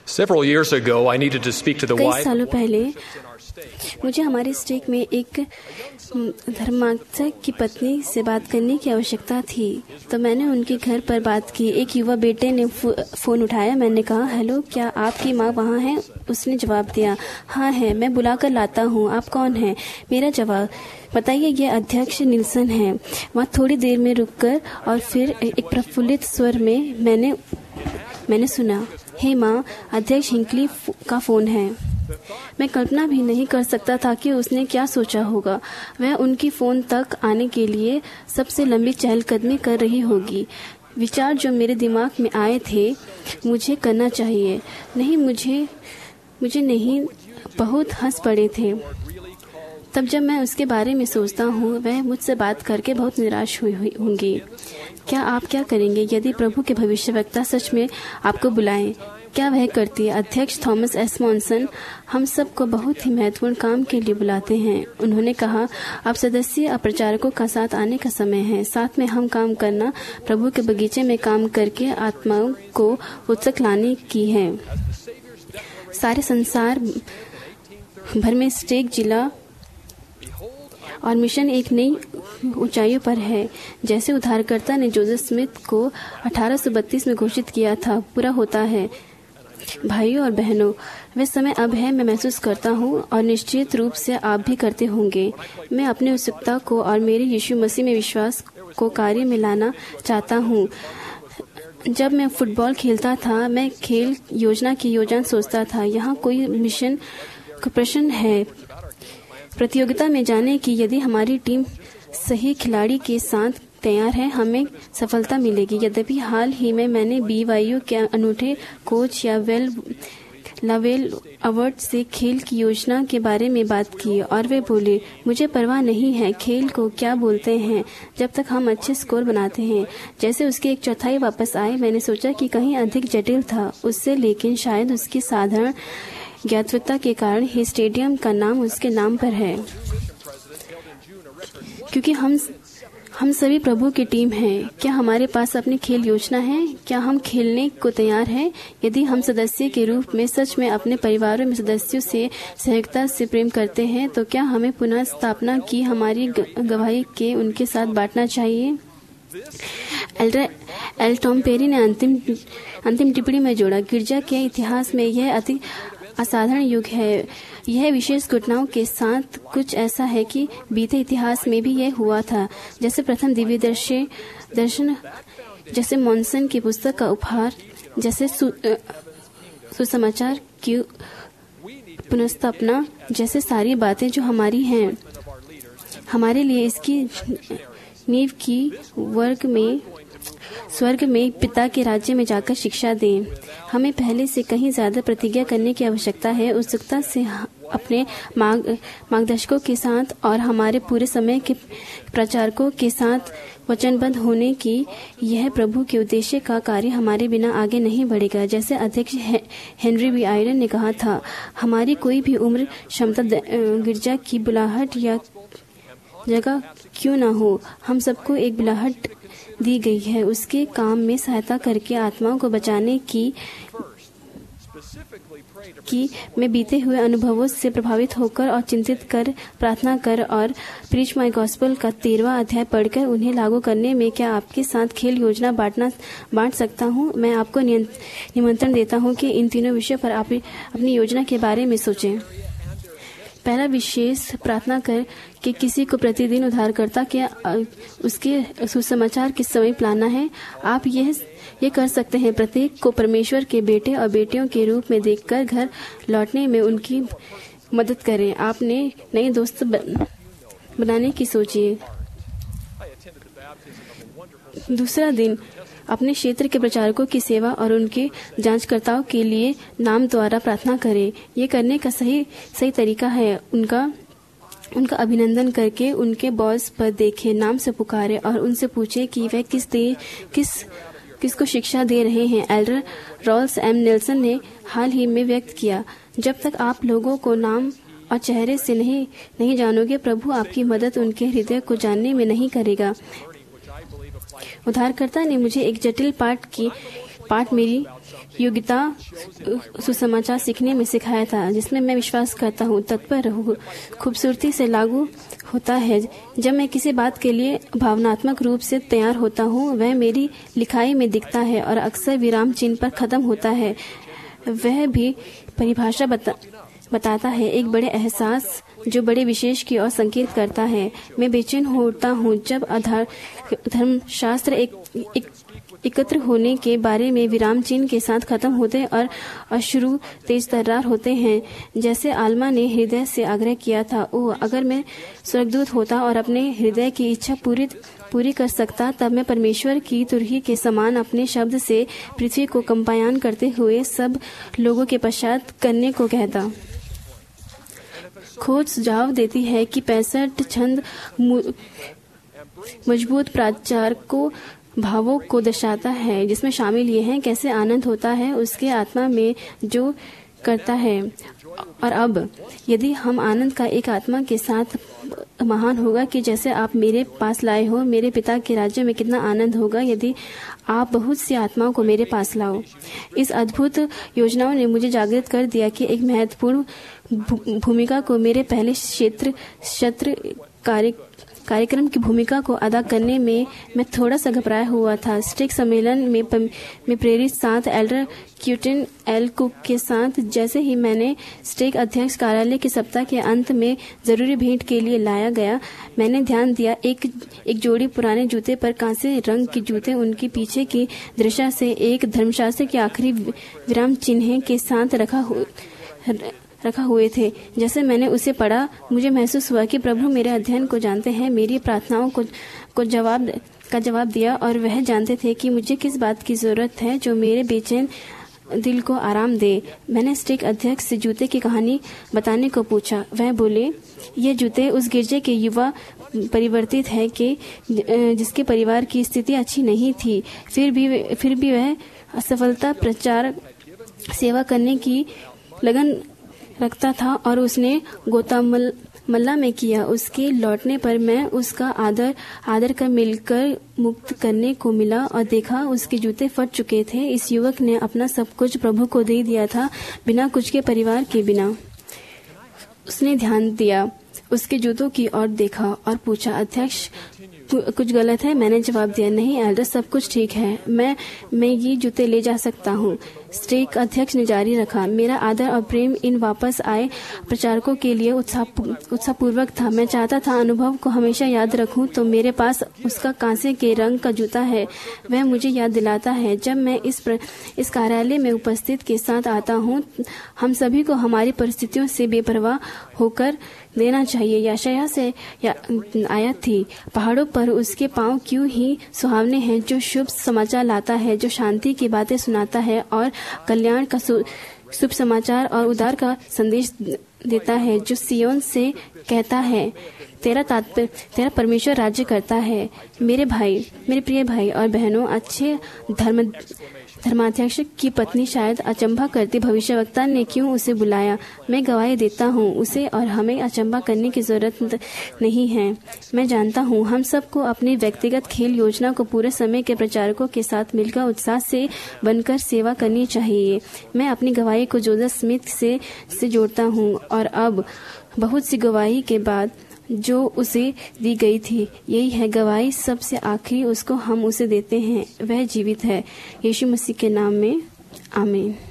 Several years ago, I needed to speak to the कई wife सालों of one पहले of the bishops in our state. मुझे हमारे state में एक धर्माध्यक्ष की पत्नी से बात करने की आवश्यकता थी, तो मैंने उनके घर पर बात की। एक युवा बेटे ने फोन उठाया। मैंने कहा, हेलो, क्या आपकी माँ वहाँ है? उसने जवाब दिया, हाँ है, मैं बुलाकर लाता हूँ। आप कौन हैं? मेरा जवाब, बताइए, ये अध्यक्ष निल्सन है। वहाँ थोड़ी देर में रुककर और फिर एक प्रफुल्लित स्वर में मैंने सुना, हे माँ, अध्यक्ष हिंकली का फोन है। मैं कल्पना भी नहीं कर सकता था कि उसने क्या सोचा होगा। वह उनकी फोन तक आने के लिए सबसे लंबी चहलकदमी कर रही होगी। विचार जो मेरे दिमाग में आए थे, मुझे करना चाहिए, नहीं मुझे नहीं, बहुत हंस पड़े थे। तब जब मैं उसके बारे में सोचता हूँ, वह मुझसे बात करके बहुत निराश हुई होंगी। क्या आप क्या करेंगे यदि प्रभु के भविष्यवक्ता सच में आपको बुलाएं? क्या वह करती है? अध्यक्ष थॉमस एस मॉनसन हम सबको बहुत ही महत्वपूर्ण काम के लिए बुलाते हैं। उन्होंने कहा, अब सदस्य और प्रचारकों का साथ आने का समय है। साथ में हम काम करना, प्रभु के बगीचे में काम करके आत्माओं को उत्सुक लाने की है। सारे संसार भर में स्टेक जिला और मिशन एक नई ऊंचाइयों पर है। जैसे उद्धारकर्ता ने जोसेफ स्मिथ को 1832 में घोषित किया था, पूरा होता है। भाइयों और बहनों, वह समय अब है, मैं महसूस करता हूँ, और निश्चित रूप से आप भी करते होंगे। मैं अपनी उत्सुकता को और मेरे यीशु मसीह में विश्वास को कार्य में लाना चाहता हूँ। जब मैं फुटबॉल खेलता था, मैं खेल योजना की योजना सोचता था। यहाँ कोई मिशन का प्रश्न है प्रतियोगिता में जाने की। यदि हमारी टीम सही खिलाड़ी के साथ तैयार है, हमें सफलता मिलेगी। यद्यपि हाल ही में मैंने BYU के अनूठे कोच या लावेल अवार्ड से खेल की योजना के बारे में बात की, और वे बोले, मुझे परवाह नहीं है खेल को क्या बोलते हैं, जब तक हम अच्छे स्कोर बनाते हैं। जैसे उसके एक चौथाई वापस आए, मैंने सोचा कि कहीं अधिक जटिल था उससे, लेकिन शायद उसकी साधारण ज्ञातवता के कारण ही स्टेडियम का नाम उसके नाम पर है। क्योंकि हम सभी प्रभु की टीम हैं। क्या हमारे पास अपनी खेल योजना है? क्या हम खेलने को तैयार हैं? यदि हम सदस्य के रूप में सच में अपने परिवारों में सदस्यों से सहजता से प्रेम करते हैं, तो क्या हमें पुनः स्थापना की हमारी गवाही के उनके साथ बांटना चाहिए? एल टॉम पेरी ने अंतिम टिप्पणी में जोड़ा, गिरजा के इतिहास में यह अति असाधारण युग है। यह विशेष घटनाओं के साथ कुछ ऐसा है कि बीते इतिहास में भी यह हुआ था। जैसे प्रथम दिव्य दर्शन, जैसे मॉनसन की पुस्तक का उपहार, जैसे सुसमाचार की पुनर्स्थापना, जैसे सारी बातें जो हमारी हैं। हमारे लिए इसकी नींव की स्वर्ग में पिता के राज्य में जाकर शिक्षा दें। हमें पहले से कहीं ज्यादा प्रतिज्ञा करने की आवश्यकता है। उत्सुकता से अपने मार्गदर्शकों के साथ और हमारे पूरे समय के प्रचारकों के साथ वचनबद्ध होने की। यह प्रभु के उद्देश्य का कार्य हमारे बिना आगे नहीं बढ़ेगा। जैसे अध्यक्ष हेनरी बी आयरन ने कहा था, हमारी कोई भी उम्र क्षमता गिरजा की बुलाहट या जगह क्यों ना हो, हम सबको एक बुलाहट दी गई है, उसके काम में सहायता करके आत्माओं को बचाने की मैं बीते हुए अनुभवों से प्रभावित होकर और चिंतित कर, प्रार्थना कर और प्रीच माय गॉस्पेल का 13वां अध्याय पढ़कर उन्हें लागू करने में क्या आपके साथ खेल योजना बांट सकता हूँ। मैं आपको निमंत्रण देता हूँ कि इन तीनों विषयों पर आप अपनी योजना के बारे में सोचें। पहला विशेष, प्रार्थना कर कि किसी को प्रतिदिन उद्धारकर्ता के उसके सुसमाचार के समय लाना है। आप ये कर सकते हैं, प्रत्येक को परमेश्वर के बेटे और बेटियों के रूप में देखकर घर लौटने में उनकी मदद करें। आपने नए दोस्त बनाने की सोचिए। दूसरा दिन, अपने क्षेत्र के प्रचारकों की सेवा और उनके जांचकर्ताओं के लिए नाम द्वारा प्रार्थना करें। ये करने का सही तरीका है उनका अभिनंदन करके उनके बॉस पर देखें, नाम से पुकारे और उनसे पूछे कि वह किसको शिक्षा दे रहे हैं। एल्डर रॉल्स एम नेल्सन ने हाल ही में व्यक्त किया, जब तक आप लोगों को नाम और चेहरे से नहीं जानोगे, प्रभु आपकी मदद उनके हृदय को जानने में नहीं करेगा। उद्धारकर्ता ने मुझे एक जटिल पाठ योग्यता सुसमाचार सीखने में सिखाया था, जिसमें मैं विश्वास करता हूँ तत्पर रहूँ, खूबसूरती से लागू होता है। जब मैं किसी बात के लिए भावनात्मक रूप से तैयार होता हूँ, वह मेरी लिखाई में दिखता है और अक्सर विराम चिन्ह पर खत्म होता है। वह भी परिभाषा बताता है, एक बड़े एहसास जो बड़े विशेष की ओर संकेत करता है। मैं बेचैन होता हूँ जब धर्मशास्त्र एकत्र होने के बारे में विराम चिन्ह के साथ खत्म होते और शुरू तेज तर्रार होते हैं। जैसे आल्मा ने हृदय से आग्रह किया था, ओह अगर मैं स्वर्गदूत होता और अपने हृदय की इच्छा पूरी कर सकता, तब मैं परमेश्वर की तुरही के समान अपने शब्द से पृथ्वी को कंपायन करते हुए सब लोगों के पश्चात करने को कहता। खोज सुझाव देती है कि 65 छंद मजबूत प्राचार को भावों को दर्शाता है, जिसमें शामिल ये हैं, कैसे आनंद होता है उसके आत्मा में जो करता है। और अब यदि हम आनंद का एक आत्मा के साथ महान होगा कि जैसे आप मेरे पास लाए हो, मेरे पिता के राज्य में कितना आनंद होगा यदि आप बहुत सी आत्माओं को मेरे पास लाओ। इस अद्भुत योजनाओं ने मुझे जागृत कर दिया कि एक महत्वपूर्ण भूमिका को मेरे पहले सत्र कार्यक्रम की भूमिका को अदा करने में मैं थोड़ा सा घबराया हुआ था। स्टेक सम्मेलन में प्रेरित 7 एल्डर क्यूटन एल कुक के साथ जैसे ही मैंने स्टेक अध्यक्ष कार्यालय के सप्ताह के अंत में जरूरी भेंट के लिए लाया गया, मैंने ध्यान दिया एक जोड़ी पुराने जूते पर कांसे रंग के जूते उनके पीछे की दृश्य से एक धर्मशास्त्र के आखिरी विराम चिन्ह के साथ रखा हुए थे। जैसे मैंने उसे पढ़ा, मुझे महसूस हुआ कि प्रभु मेरे अध्ययन को जानते हैं, मेरी प्रार्थनाओं को जवाब दिया और वह जानते थे कि मुझे किस बात की जरूरत है जो मेरे बेचैन दिल को आराम दे। मैंने स्टेक अध्यक्ष से जूते की कहानी बताने को पूछा। वह बोले, ये जूते उस गिरजे के युवा परिवर्तित है कि जिसके परिवार की स्थिति अच्छी नहीं थी, फिर भी वह असफलता प्रचार सेवा करने की लगन रखता था और उसने गोतामल्ला में किया। उसके लौटने पर मैं उसका आदर कर मिलकर मुक्त करने को मिला और देखा उसके जूते फट चुके थे। इस युवक ने अपना सब कुछ प्रभु को दे दिया था, बिना कुछ के परिवार के बिना। उसने ध्यान दिया, उसके जूतों की ओर देखा और पूछा, अध्यक्ष कुछ गलत है? मैंने जवाब दिया, नहीं एल्डर, सब कुछ ठीक है, मैं ये जूते ले जा सकता हूँ। स्टेक अध्यक्ष ने जारी रखा, मेरा आदर और प्रेम इन वापस आए प्रचारकों के लिए उत्साहपूर्वक था। मैं चाहता था अनुभव को हमेशा याद रखूं, तो मेरे पास उसका कांसे के रंग का जूता है। वह मुझे याद दिलाता है जब मैं इस कार्यालय में उपस्थित के साथ आता हूँ, हम सभी को हमारी परिस्थितियों से बेपरवाह होकर देना चाहिए। यशायाह से आयत थी, पहाड़ों पर उसके पांव क्यों ही सुहावने हैं, जो शुभ समाचार लाता है, जो शांति की बातें सुनाता है और कल्याण का शुभ समाचार और उद्धार का संदेश देता है, जो सियोन से कहता है, तेरा परमेश्वर राज्य करता है। मेरे प्रिय भाई और बहनों, अच्छे धर्माध्यक्ष की पत्नी शायद अचंभा करती भविष्यवक्ता ने क्यों उसे बुलाया। मैं गवाही देता हूँ, उसे और हमें अचंभा करने की जरूरत नहीं है। मैं जानता हूँ हम सबको अपनी व्यक्तिगत खेल योजना को पूरे समय के प्रचारकों के साथ मिलकर उत्साह से बनकर सेवा करनी चाहिए। मैं अपनी गवाही को जोसेफ स्मिथ से जोड़ता हूँ और अब बहुत सी गवाही के बाद जो उसे दी गई थी, यही है गवाही सबसे आखिरी उसको हम उसे देते हैं। वह जीवित है। यीशु मसीह के नाम में आमीन।